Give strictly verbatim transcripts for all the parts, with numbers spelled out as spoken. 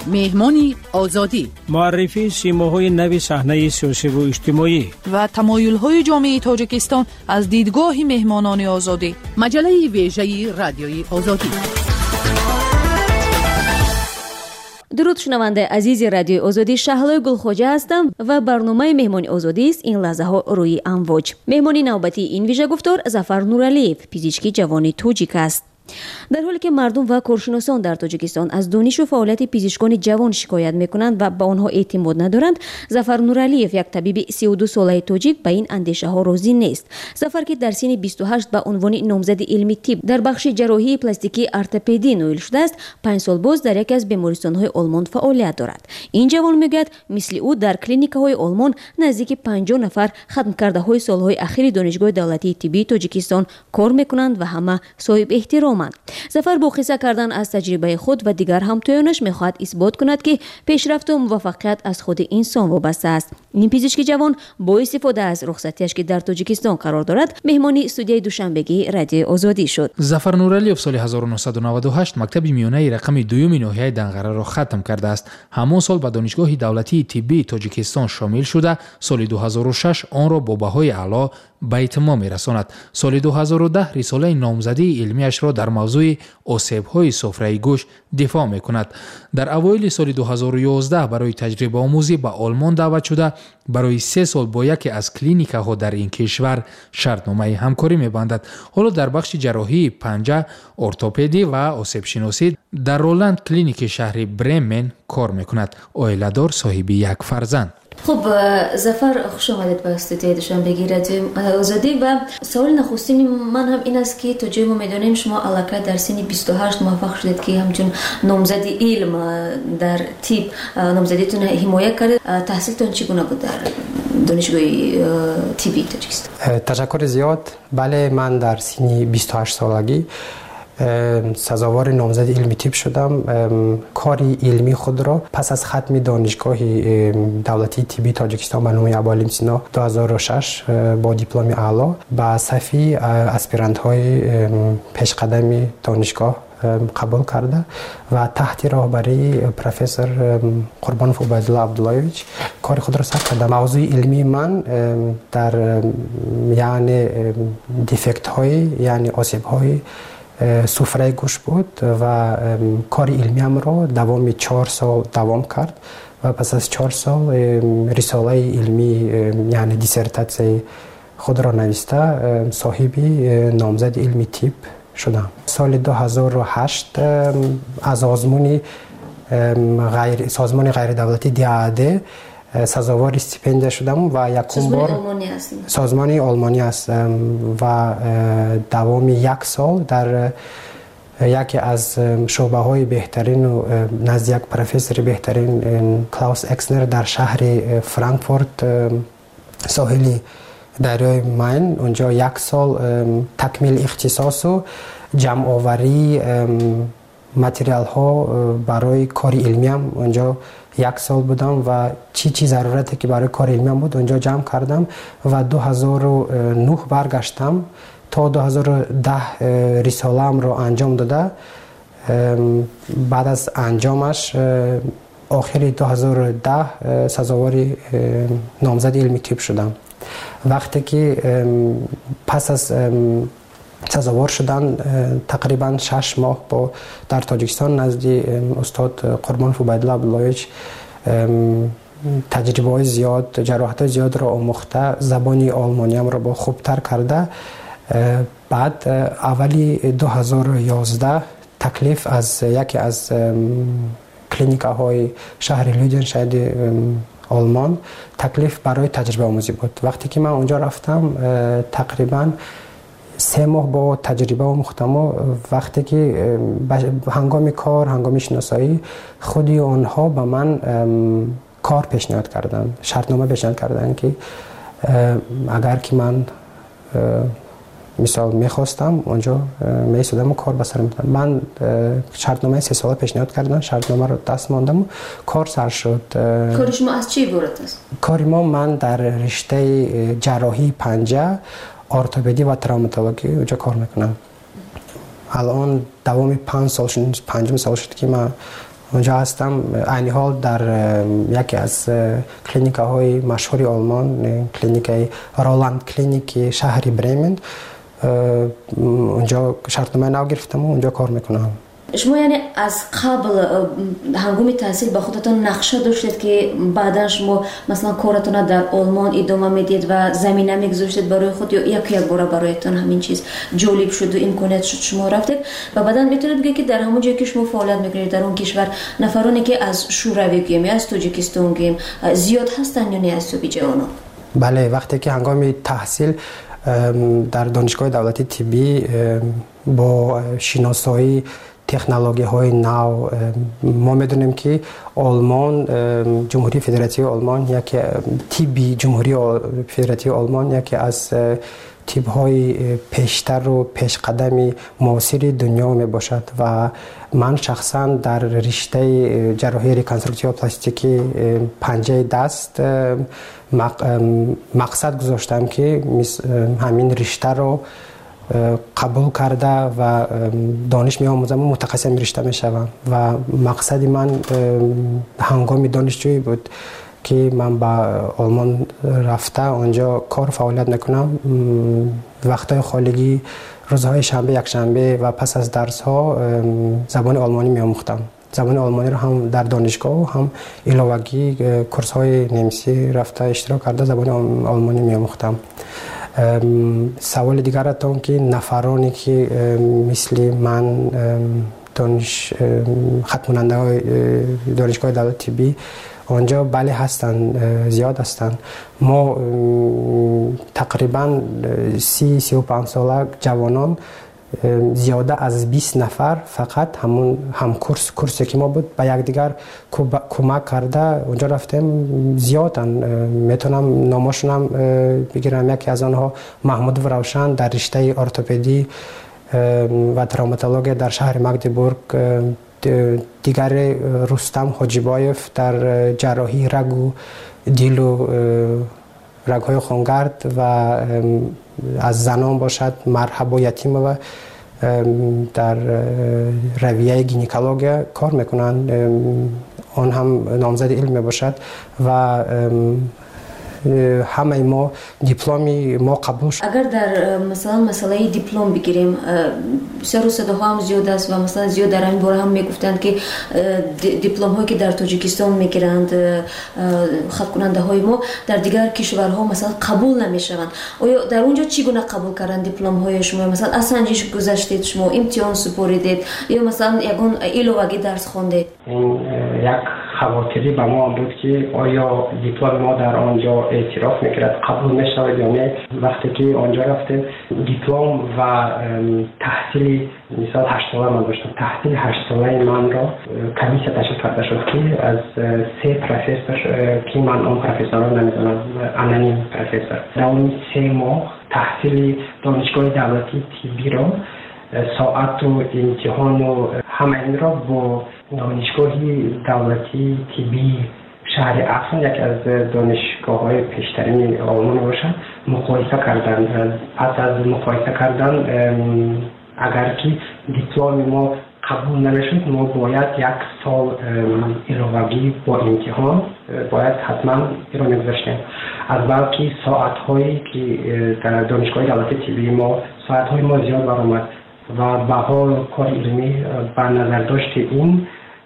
مهمانی آزادی، معرفی سیماهای نوی صحنه سیاسی و اجتماعی و تمایل‌های جامعه تاجیکستان از دیدگاه مهمانان آزادی. مجله ویژه رادیوی آزادی. درود شنونده عزیز رادیو آزادی، شهلا گلخوجه هستم و برنامه مهمانی آزادی است این لحظه ها روی امواج. مهمانی نوبتی این ویژه گفتار ظفر نورعلیев، پزشکی جوان تاجیک است. در حالی که مردم و کارشناسان در تاجیکستان از دانش و فعالیت پزشکان جوان شکایت میکنند و به آنها اعتماد ندارند، ظفر نورعلیев، یک طبیب سی و دو ساله تاجیک، به این اندیشه ها راضی نیست. ظفر که در سن بیست و هشت به عنوان نامزد علمی طب در بخش جراحی پلاستیکی ارتوپدی نویل شده است، پنج سال باز در یکی از بیمارستان های آلمان فعالیت دارد. این جوان میگوید مثل او در کلینیک های آلمان نزدیک پنجاه نفر ختم کرده های سالهای اخیر دانشگاه دولتی طبی تاجیکستان کار میکنند و همه صاحب احترامند. ظفر با قصه کردن از تجربه خود و دیگر همتایانش میخواهد اثبات کند که پیشرفت و موفقیت از خود انسان وابسته است. این پزشک جوان با استفاده از رخصتیش که در تاجیکستان قرار دارد، مهمانی استودیوی دوشنبگی رادیو آزادی شد. ظفر نورعلیев سال هزار و نهصد و نود و هشت مکتب میانه رقم دوم ناحیه دنقره را ختم کرده است. همان سال به دانشگاه دولتی طبی تاجیکستان شامل شده، سال دو هزار و شش آن را با بهای اعلی به اتمام می‌رساند. سال دو هزار و ده رساله نامزدی علمیش را در موضوع آسیب‌های سفره گوش دفاع می‌کند. در اوایل سال دو هزار و یازده برای تجربه آموزی به آلمان دعوت شده، برای سه سال با یکی از کلینیک‌ها در این کشور شرطنامه همکاری می‌بندد. حالا در بخش جراحی پنجه، ارتوپدی و آسیب شناسی در رولند کلینیک شهر برمن کار می‌کند. عائله‌دار، صاحب یک فرزند. خب ظفر، خوش آمدید به استودیوی دوشنبگی رادیو آزادی. و سوال نخستین من هم این است که تا جایی ما می‌دانیم شما الکی در سن بیست و هشت موفق شدید که همچون نامزد علم در طب نامزدیتون حمایت کرد. تحصیلتون چگونه بود در دانشگاه طبی تاجیکستان؟ تشکر زیاد. بله، من در سن بیست و هشت سالگی سزاوار نامزد علمی طب شدم. کاری علمی خود را پس از ختم دانشگاه دولتی طبی تاجیکستان به نام ابوعلی سینا دو هزار و شش با دیپلم اعلی به صفی اسپیرانت های پیشقدم دانشگاه قبول کرده و تحت راهبری پروفسور قربانوف عبیدالله عبداللهویچ کار خود را ثبت کردم. موضوع علمی من در یعنی دیفکت های یعنی آسیب های سفره گوش بود و کار علمیم را دوام چهار سال دوام کرد و پس از چهار سال رساله علمی یعنی دیسرتاسیون خود را نوشته صاحب نامزد علمی طب شدم. سال دو هزار و هشت از آزمون غیر سازمان غیر دولتی دیاده سزاوار استیپندیه شدم و یکم بار سازمان آلمانی هستم و دوام یک سال در یکی از شعبه های بهترین و نزد یک پروفسور بهترین کلاوس اکسنر در شهر فرانکفورت ساحل دریای ماین، اونجا یک سال تکمیل اختصاص و جمع آوری متریال ها برای کار علمیم اونجا یک سال بودم و چی چی ضرورتی که برای کار علمیم بود اونجا جمع کردم و دو هزار و نه برگشتم تا دو هزار و ده رساله‌ام رو انجام داده. بعد از انجامش آخر دو هزار و ده سزاوار نامزد علمی طب شدم. وقتی که پس از سزاوار شدن تقریبا شش ماه با در تاجیکستان نزد استاد قربانوف عبیدالله عبداللهویچ تجربه های زیاد، جراحت زیاد را آموخته، زبانی آلمانیم را با خوبتر کرده. بعد اولی دو هزار و یازده تکلیف از یکی از کلینیک های شهر لیدنشاید آلمان تکلیف برای تجربه آموزی بود. وقتی که من اونجا رفتم تقریبا سه ماه با تجربه آموختم و وقتی که هنگام کار هنگام شناسایی خودی آنها به من کار پیشنهاد کردن، شرطنامه پیشنهاد کردن که اگر که من مثال میخواستم اونجا میسودم و کار بسر میدم. من شرطنامه سه ساله پیشنهاد کردن، شرطنامه رو دست ماندم و کار سر شد. کار شما از چی عبارت است؟ کار ما من در رشته جراحی پنجه، ارتوپدی و تروماتولوژی اونجا کار میکنم. الان دوام پنج سال شد، پنجم سال شد که من اونجا هستم. عین حال در یکی از کلینیک‌های مشهور آلمان، کلینیک رولاند کلینیک شهر برمن، اونجا شرطنامه نو گرفتم و اونجا کار میکنم. شما یعنی از قبل هنگام تحصیل با خودتون نقشه داشتید که بعدا شما مثلا کارتون در آلمان ادامه میدید و زمینه میگذاشتید برای خود، یا یک یک بار برایتون همین چیز جالب شد و امکانات شد شما رفتید و بعدا میتونید بگید که در همون جایی که شما فعالیت میکنید در اون کشور نفرانی که از شوروی گیم یا از تاجیکستان گیم زیاد هستن یا نه از سوی جوانان؟ بله، وقتی که هنگام تحصیل در دانشگاه دولتی طبی با شناسایی تکنولوژی های نو، ما میدونیم که آلمان، جمهوری فدراتیو آلمان، یکی طبی جمهوری فدراتیو آلمان یکی از طب های پیشتر و پیش قدمی معاصر دنیا می باشد و من شخصا در رشته جراحی ریکانستروکتیو پلاستیکی پنجه دست مقصد گذاشتم که همین رشته رو قبول کرده و دانش می آموزم و متخصص رشته می شوم و مقصد من هنگام دانشجویی بود که من با آلمان رفته اونجا کار فعالیت نکنم. وقتای خالگی روزهای شنبه یک شنبه و پس از درس ها زبان آلمانی می آموختم. زبان آلمانی رو هم در دانشگاه و هم علاوگی کورس های نیمسی رفته اشتراک کرده زبان آلمانی می آموختم. سوال دیگرتون که نفرانی که مثل من دانش ختم کننده های دانشگاه دولتی طبی آنجا بله هستن، زیاد هستن. ما تقریبا سی سی و پنج ساله جوانان زیاده از بیست نفر فقط همون هم کورس کورسی که ما بود با یکدیگر کمک کرده اونجا رفتیم. زیادن، میتونم نامشونم بگیرم. یکی از آنها محمود وروشن در رشته ارتوپدی و تروماتولوژی در شهر مگدبورگ، دیگر رستم حاجیبایف در جراحی رگ و دیل و رگ‌های خونگرد و از زنان باشد مرحبا یتیم و در رویه گینیکولوژی کار میکنن، آن هم نامزد علمی باشد و همه ما دیپلمی ما قبول شد. اگر در مثلا مسئله دیپلم بگیریم، سر و صداها هم زیاد است و مثلا زیاد در این باره هم میگفتند که دیپلم هایی که در تاجیکستان میگیرند ختم کننده های ما در دیگر کشورها مثلا قبول نمیشوند. آیا در اونجا چگونه قبول کردن دیپلم های شما؟ مثلا از سنجش گذشتید، شما امتحان سپردید یا مثلا یگان علاوگی درس خواندید؟ این یک خواطری به ما بود که آیا دیپلم ما در آنجا اعتراف میکرد، قبول میشود یا نه. وقتی که آنجا رفتیم دیپلم و تحصیل مثال هشت ساله من داشتم، تحصیل هشت ساله من را کمیسیه تشکیل کرده شد که از سه پروفسور که من آن پروفسورها نمیدونم انونیم پروفسور در سه ماه تحصیل دانشگاه دولتی طبی را ساعت و امتحان و همه این را با دانشگاه دولتی طبی شهر افسون یکی از دانشگاه‌های پیشترین آلمان باشد مقایسه کردن. پس از مقایسه کردن اگر که دیپلم ما قبول نمیشد ما باید یک سال علاوگی با امتحان باید حتما ایران می‌گذاشتیم. از بلکه ساعت‌هایی که در دانشگاه دولتی طبی ما ساعت‌های ما زیاد برآمد و به حال کار علمی بر نظر داشت این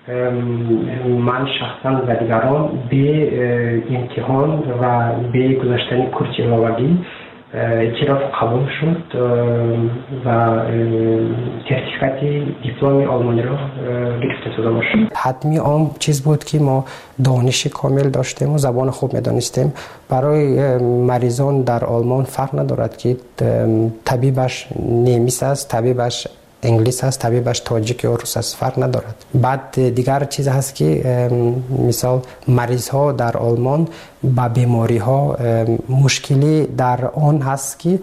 من شخصا و دیگران به امتحان و به گذاشتن کورس علاوگی اعتراف قبول شد و سرتیفیکات دیپلم آلمانی را گرفته شده باشد. حتمی آن چیز بود که ما دانش کامل داشتیم و زبان خوب می‌دانستیم. برای مریضان در آلمان فرق ندارد که طبیبش نیمیس است، طبیبش انگلیس هست، طبیبش تاجیک یا روس است، فرق ندارد. بعد دیگر چیز هست که مثال مریض ها در آلمان با بیماری ها مشکلی در آن هست که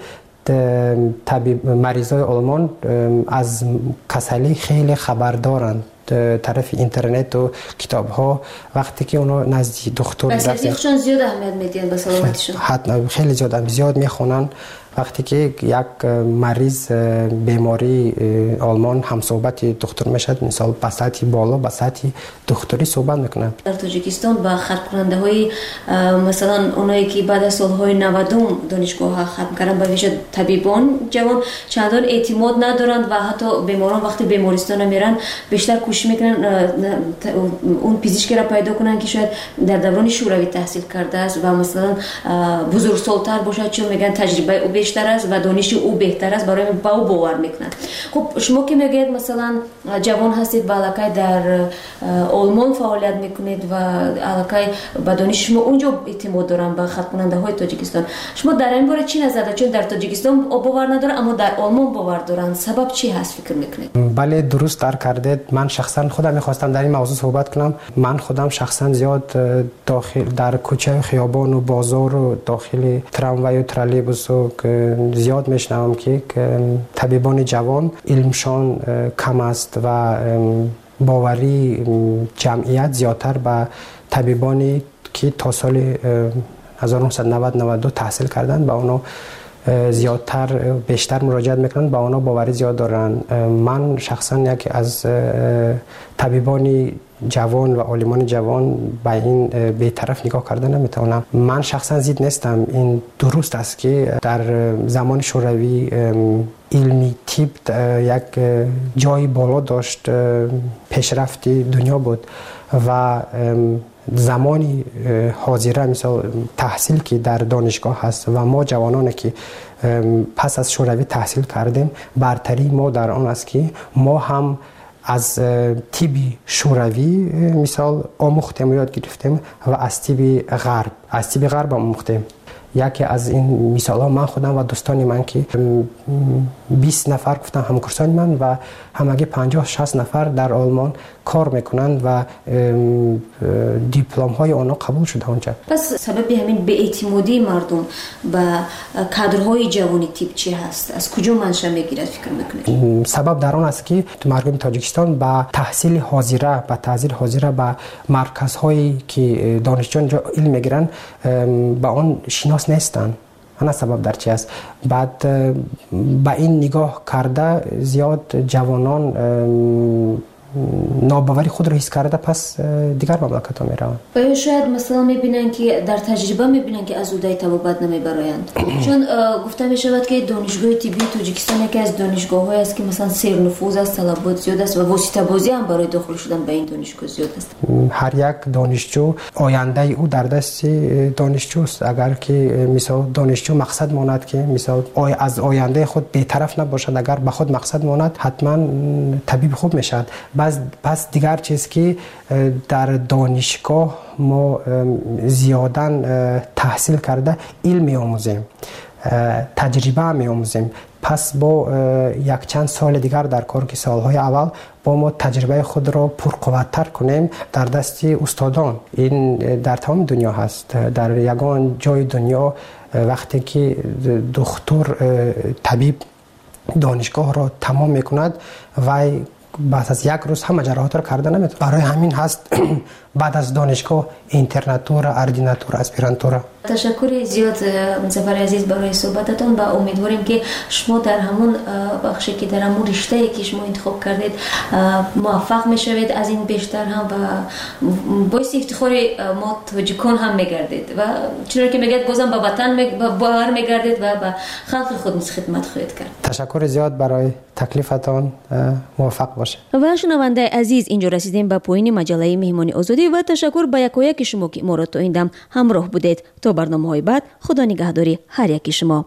طبیب مریض های آلمان از کسلی خیلی خبر دارند طرف اینترنت و کتاب ها. وقتی که اونا نزدیک دکتر بس ازشون زیاد اهمیت میدین به سلامتیشون، حتما خیلی زیاد زیاد میخونن وقتی که یک مریض بیماری آلمان هم صحبت دکتر میشد، مثال به سطح بالا به سطح دکتری صحبت میکنند. در تاجیکستان با ختم کننده های مثلا اونایی که بعد از سالهای نود دانشگاه ها ختم کردن، به ویژه طبیبان جوان چندان اعتماد ندارند و حتی بیماران وقتی بیمارستان میرن بیشتر کوشش میکنن اون پزشکی را پیدا کنن که شاید در دوران شوروی تحصیل کرده است و مثلا بزرگسال‌تر باشد، چون میگن تجربه او بیشتر است و دانش او بهتر است، برای با او باور میکنن. خب شما که میگید مثلا جوان هستید و علاقه در آلمان فعالیت میکنید و علاقه با دانش شما اونجا اعتماد دارن به ختم کننده های تاجیکستان، شما در این باره چی نظر دارید؟ چون در تاجیکستان باور ندارن اما در آلمان باور دارن، سبب چی هست فکر میکنید؟ بله درست درک کردید. من شخصا خودم میخواستم در این موضوع صحبت کنم. من خودم شخصا زیاد داخل در کوچه خیابان و بازار و داخل تراموای و ترالیبوس و زیاد میشنوم که طبیبان جوان علمشان کم است و باوری جمعیت زیادتر به طبیبانی که تا سال هزار و نهصد و نود نود و دو تحصیل کردن با اونا زیادتر بیشتر مراجعت میکنن، با اونا باوری زیاد دارن. من شخصا یکی از طبیبان جوان و عالمان جوان به این به طرف نگاه کردن نمیتونم. من شخصا زید نیستم. این درست است که در زمان شوروی علمی طب یک جای بالا داشت، پیشرفت دنیا بود و زمانی حاضره مثلا تحصیل که در دانشگاه هست و ما جوانانی که پس از شوروی تحصیل کردیم، برتری ما در آن است که ما هم از طب شوروی مثال آموختیم و یاد گرفتیم و از طب غرب از طب غرب آموختیم. یکی از این مثال ها من خودم و دوستان من که بیست نفر گفتم همکاران من و همگی پنجاه شصت نفر در آلمان کار میکنند و دیپلم های آنها قبول شده اونجا. پس سبب همین بی‌اعتمادی مردم به کادرهای جوانی تیپ چی هست؟ از کجا منشأ میگیرد فکر میکنید؟ سبب در آن است که مردم تاجیکستان با تحصیل حاضره با تحصیل حاضره با مرکزهایی که دانشجویان علم میگیرن با آن شناس نیستند. انا سبب در چی است؟ بعد با این نگاه کرده زیاد جوانان ناباوری خود را حس کرده پس دیگر مملکت ها میروند. و شاید مثلا میبینن که در تجربه میبینن که از اودای طبابت نمیبرایند، چون گفته میشود که دانشگاه طبی تاجیکستان یکی از دانشگاه های است که مثلا سیر نفوذ است، طلبات زیاد است و واسطه بازی هم برای داخل شدن به این دانشگاه زیاد است. هر یک دانشجو آینده او در دست دانشجوست. اگر که مثلا دانشجو مقصد ماند که مثلا از آینده خود بی‌طرف نباشد، اگر به خود مقصد ماند حتما طبیب خوب میشد. پس دیگر چیز که در دانشگاه ما زیادن تحصیل کرده علم می آموزیم، تجربه می آموزیم. پس با یک چند سال دیگر در کار که سالهای اول با ما تجربه خود را پرقوت‌تر کنیم در دست استادان. این در تمام دنیا هست. در یگان جای دنیا وقتی که دکتر طبیب دانشگاه را تمام میکند و بعد از یک روز همه جراحات را کرده نمیتونه. برای همین هست بعد از دانشگاه اینترناتور، اردیناتور، اسپیرانتور. تشکر زیاد مظفر عزیز برای صحبتتان و امیدواریم که شما در همون بخشی که در همون رشته‌ای که شما انتخاب کردید موفق میشوید، از این بیشتر هم و باعث افتخار ما تاجیکان هم میگردید و چرا که میگید بازم به وطن باور میگردید و به خلق خود خدمت خواهید کرد. تشکر زیاد برای تکلیفتان، موفق باشه. و شنونده عزیز، اینجا رسیدیم به پایان مجله مهمانی آزادی و تشکر به یکایک شما که ما را تا این دم همراه بودید. تا برنامه‌های بعد، خدا نگهداری هر یکی شما.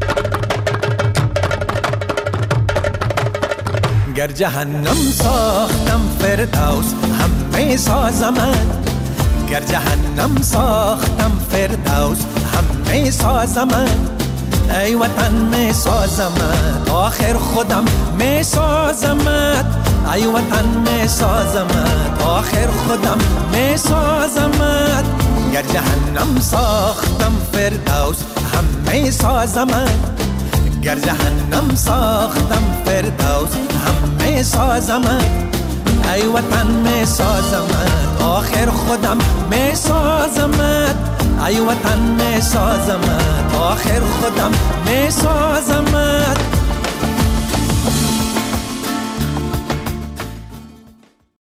گر جهنم ساختم فردوس همه سازمت، گر جهنم ساختم فردوس همه سازمت، ای وطن می سازمت آخر خودم می سازمت، ای وطن می سازمت آخر خودم می سازمت، گر جهنم ساختم فردوس همه سازمت، گر جهنم ساختم فردوس همه سازمت، ای وطن می سازمت آخر خودم می سازمت، ای وطن می سازمت، آخر خودم می سازمت.